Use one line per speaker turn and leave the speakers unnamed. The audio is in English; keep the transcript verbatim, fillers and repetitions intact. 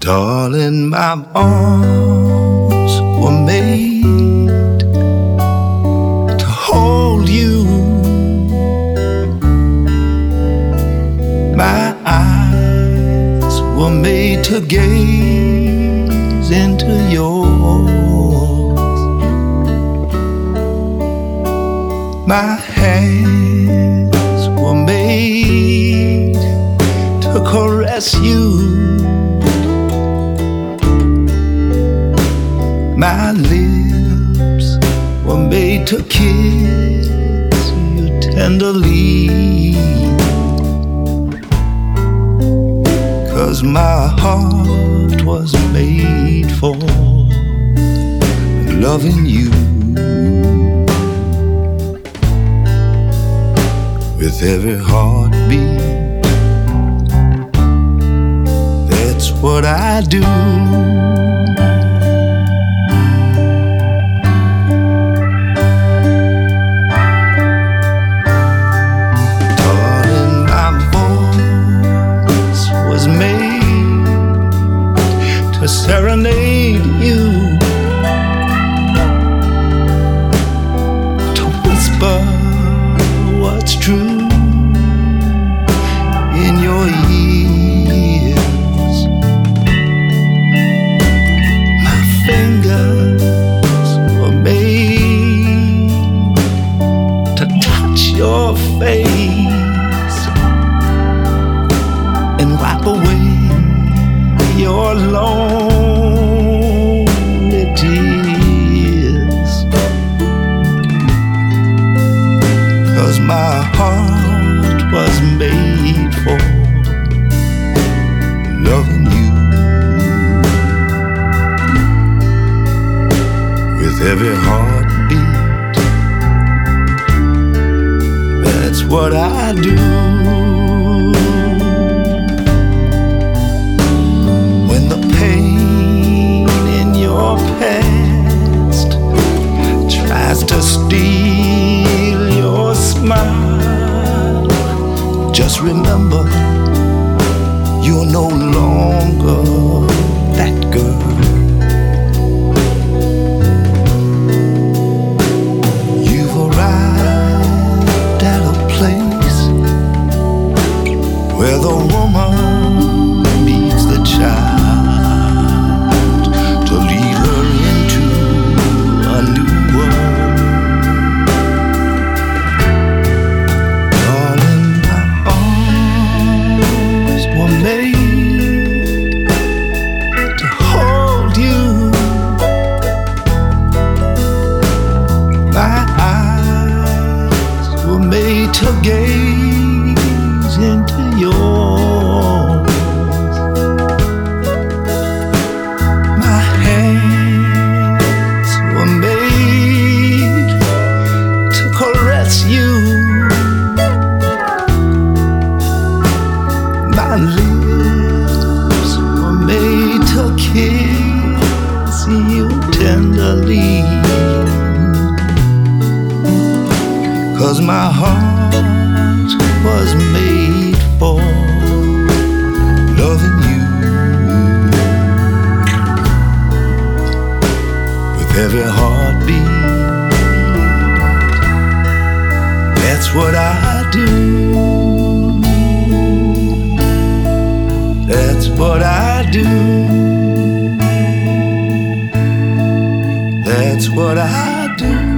Darling, my arms were made to hold you. My eyes were made to gaze into yours. My hands were made to caress you. My lips were made to kiss you tenderly. 'Cause my heart was made for loving you. With every heartbeat, that's what I do. To serenade you, to whisper what's true in your ears. My fingers were made to touch your face and wipe away your lonely tears. 'Cause my heart was made for loving you. With every heartbeat, that's what I do. To steal your smile, just remember you're no longer that girl. You've arrived at a place where the woman meets the child to lead her into a new world. To gaze into yours. My hands were made to caress you. My lips were made to kiss you tenderly. 'Cause my heart was made for loving you. With every heartbeat, that's what I do. That's what I do. That's what I do.